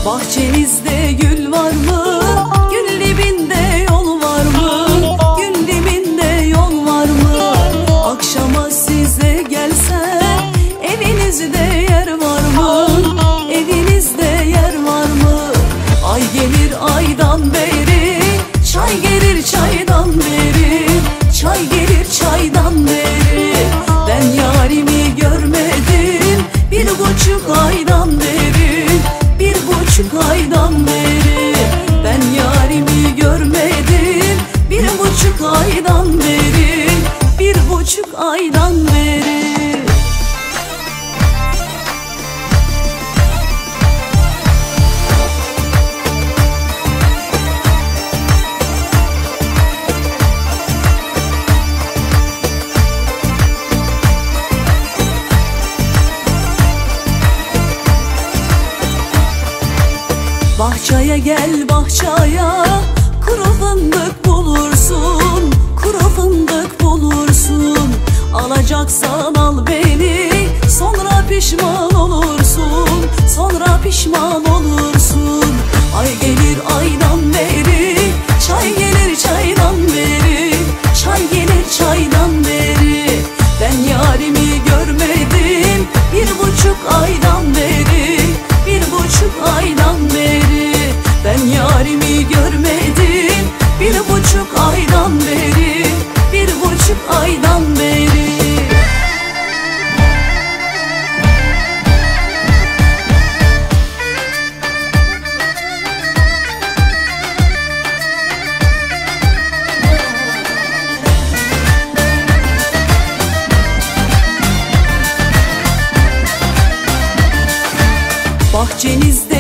Bahçenizde gül var mı? Gül dibinde yol var mı? Gül dibinde yol var mı? Akşama size gelsem evinizde yer var mı? Evinizde yer var mı? Ay gelir aydan beri, çay gelir çaydan beri, çay gelir çaydan beri. Ben yarimi görmedim 1,5 aydan beri, 1,5 aydan beri. Ben yarimi görmedim 1,5 aydan beri, 1,5 aydan beri. Bahçeye gel bahçeye, kuru fındık bulursun, kuru fındık bulursun. Alacaksan al beni, sonra pişman olursun, sonra pişman olursun. Ay gelir aydan beri, çay gelir çaydan beri, çay gelir çaydan beri. Ben yarimi görmedim 1,5 aydan beri, 1,5 aydan beri. Ben yarimi görmedim 1,5 aydan beri, 1,5 aydan beri. Bahçenizde